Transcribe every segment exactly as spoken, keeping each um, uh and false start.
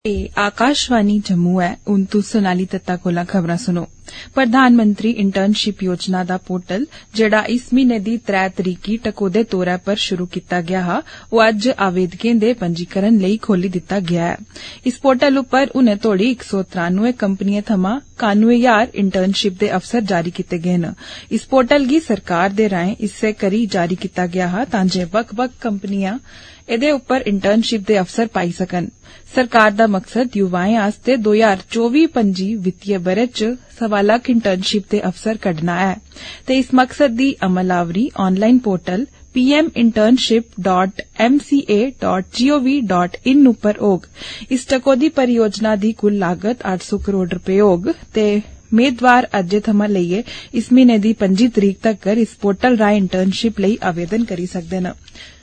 ए आकाशवाणी जम्मू है। हुण तुस सोनाली दत्ता कोला खबरां सुनो। प्रधानमंत्री इंटर्नशिप योजना दा पोर्टल जेड़ा इस महीने दी त्रै तरीक गी टकोदे तौरा पर शुरू कीता गया हा, ओह अज्ज आवेदकें दे पंजीकरण लेई खोली दिता गया है। इस पोर्टल उप्पर हुणे तोड़ी इक सौ त्रानुए कंपनियें थमां कानुए हजार इंटर्नशिप दे अवसर जारी कीते गए न। इस पोर्टल गी सरकार दे राएं इस्सै करी जारी कीता गया हा तां जे बक्ख बक्ख कंपनियां एदे उप्पर इंटर्नशिप दे अवसर पाई सकन। सरकार दा मकसद युवाएं आस्ते दो हजार चौबी पंजी वित्तीय बरे च सवा लक्ख इंटर्नशिप दे अवसर कड्ढना ऐ ते इस मकसद दी अमलावरी online portal P M internship dot M C A dot G O V dot in उप्पर होग। इस टकोदी परियोजना दी कुल लागत अट्ठ सौ करोड़ रपे होग ते मेदवार अज्जै थमां लेइयै इस महीने दी पंजी तरीक तक्कर इस पोर्टल राएं इंटर्नशिप लेई आवेदन करी सकदे न।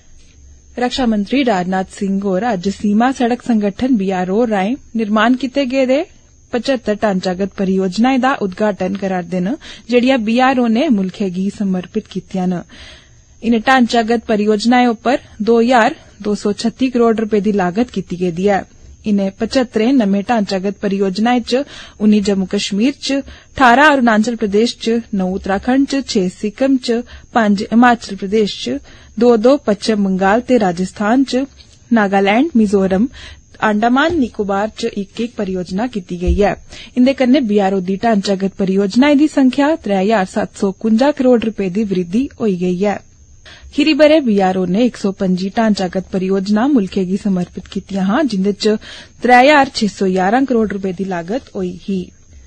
रक्षा मंत्री राजनाथ सिंह होर अज्ज सीमा सड़क संगठन बी आर ओ राएं निर्माण कीते गेदे पचहत्तर ढांचागत परियोजनाएं दा उद्घाटन करा'रदे न, जेड़ियां बी आर ओ ने मुल्खै गी समर्पित कीतियां न। इनें ढांचागत परियोजनाएं उप्पर दो हजार दो सौ छत्ती करोड़ रपे दी लागत कीती गेदी ऐ। इनें पचहत्तरें नमें ढांचागत परियोजनाएं च उन्नी जम्मू कश्मीर च, ठारां अरुणाचल प्रदेश च, नौ उत्तराखंड च, छे सिक्किम च, पंज हिमाचल प्रदेश च, दो दो पश्चिम बंगाल ते राजस्थान च, नागालैंड, मिजोरम, अंडमान निकोबार च इक इक परियोजना कीती गेई ऐ। इंदे कन्नै बी आर ओ दी ढांचागत परियोजनाएं दी संख्या त्रै हजार सत्त सौ कुंजा करोड़ रपे दी वृद्धि होई गेई ऐ। खीरी बरे बी आर ओ ने इक सौ पंजी ढांचागत परियोजना मुल्खै गी समर्पित कीतियां हां, जिंदे च त्रै हजार छे सौ ग्यारह करोड़ रपे दी लागत होई ही।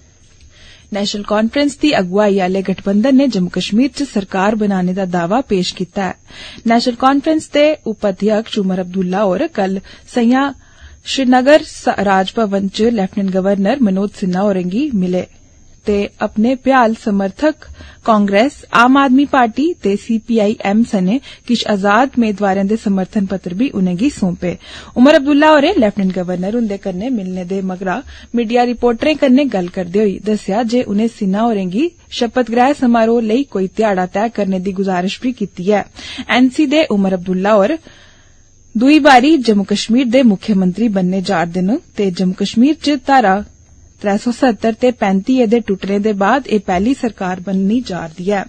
नेशनल कांफ्रेंस दी अगुवाई आले गठबंधन ने जम्मू कश्मीर च सरकार बनाने दा दावा पेश कीता है। नेशनल कांफ्रेंस दे उपाध्यक्ष उमर अब्दुल्ला होर कल संञा श्रीनगर राजभवन च लेफ्टिनेंट गवर्नर मनोज सिन्हा होरें गी मिले ते अपने भ्याल समर्थक कांग्रेस, आम आदमी पार्टी ते सी पी आई एम सने किश आजाद मेदवारें दे समर्थन पत्र बी उनेंगी सौंपे। उमर अब्दुल्ला होरें लेफ्टिनेंट गवर्नर हुंदे कन्नै मिलने दे मगरा मीडिया रिपोर्टरें कन्नै गल्ल करदे होई दस्सेआ जे उनें सिन्हा होरें गी शपथ ग्रहण समारोह लेई कोई ध्याड़ा तय करने दी गुजारिश भी कीती ऐ। एन सी दे उमर अब्दुल्ला होर दुई बारी जम्मू कश्मीर दे मुख्यमंत्री बनने जा'रदे न ते जम्मू कश्मीर च धारा त्रै सौ सत्तर ते पैंती दे टुटने दे बाद एह पैहली सरकार बननी जा'रदी ऐ।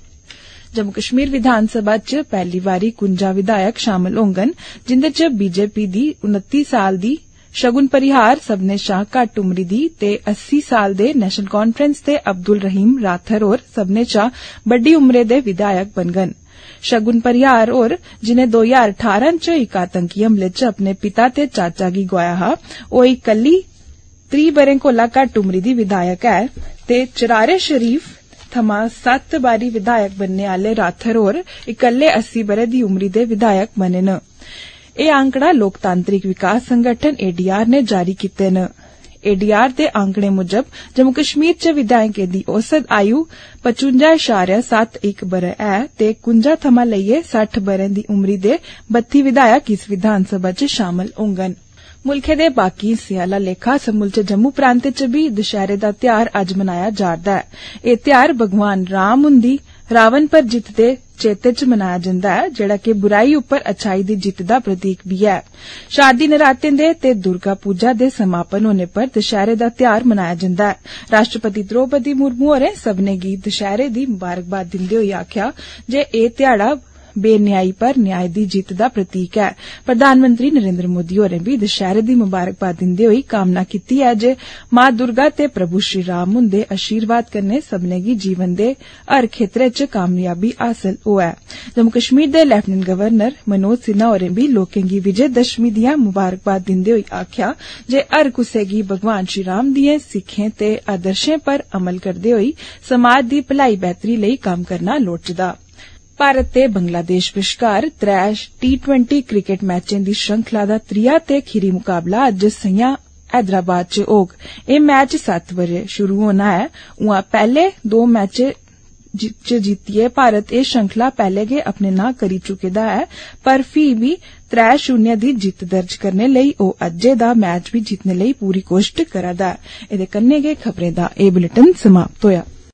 जम्मू कश्मीर विधानसभा च पैहली बारी कुंजा विधायक शामल होंगन, जिंदे च बीजेपी दी उनती साल दी शगुन परिहार सब्बने शा घट्ट उमरी दी ते अस्सी साल दे नेशनल कांफ्रेंस दे अब्दुल रहीम राथर होर सब्बने शा बड्डी उमरे दे विधायक बनगन। शगुन परिहार होर जिनें दो हजार ठारां च इक आतंकी हमले च अपने पिता ते चाचा गी गोआया हा, ओह इकल्ली त्री बरें कोला घट्ट उमरी दी विधायक ऐ ते चरारे शरीफ थमां सत्त बारी विधायक बनने आले राथर होर इकल्ले अस्सी बरे दी उमरी दे विधायक बने न। एह आंकड़ा लोकतांत्रिक विकास संगठन ए डी आर ने जारी कीते न। ए डी आर दे आंकड़े मुजब जम्मू कश्मीर च विधायकें दी औसत आयु पचुंजा इशारिया सत्त इक बरे ऐ ते कुंजा थमां लेइयै सट्ठ बरें दी उमरी दे बत्ती विधायक इस विधानसभा च शामल होंगन। मुल्खै दे बाकी हिस्सें आला लेखा समूलचे जम्मू प्रांत च बी दशहरे दा ध्यार अज्ज मनाया जा'रदा ऐ। एह ध्यार भगवान राम हुंदी रावण पर जित्त दे चेते च मनाया जंदा ऐ, जेड़ा कि बुराई उप्पर अच्छाई दी जित्त दा प्रतीक भी ऐ। शारदी नरातें दे ते दुर्गा पूजा दे समापन होने पर दशहरे दा ध्यार मनाया जंदा ऐ। राष्ट्रपति द्रौपदी मुर्मू होरें सब्बनें गी दशहरे दी मुबारकबाद दिंदे होई आखेआ जे एह ध्याड़ा बेन्यायी पर न्याय दी जित्त दा प्रतीक ऐ। प्रधानमंत्री नरेंद्र मोदी होरें भी दशहरे दी मुबारकबाद दिंदे होई कामना कीती ऐ जे मां दुर्गा ते प्रभु श्री राम हुंदे आशीर्वाद कन्नै सब्बनें गी जीवन दे हर खेत्तरे च कामयाबी हासल होऐ। जम्मू कश्मीर दे लेफ्टिनेंट गवर्नर मनोज सिन्हा होरें भी लोकें गी विजय दशमी दियां मुबारकबाद दिंदे होई आखेआ जे हर कुसै गी भगवान श्री राम दिएं सिक्खें ते आदर्शें पर अमल करदे होई समाज दी भलाई बेहतरी लेई कम्म करना लोड़चदा। भारत ते बंगलादेश बश्कार त्रै टी ट्वेंटी क्रिकेट मैचें दी श्रृंखला दा त्रीया ते खीरी मुकाबला अज्ज संञा हैदराबाद च होग। एह मैच सत्त बजे शुरू होना ऐ। उआं पैहले दो मैच च जित्तियै भारत एह श्रृंखला पैहले गै अपने नां करी चुके दा ऐ, पर फ्ही बी त्रै शून्य दी जित्त दर्ज करने लेई ओह अज्जै दा मैच बी जितने लेई पूरी कोशट करा दा ऐ। एदे कन्नै गै खबरें दा एह बुलेटिन समाप्त होया।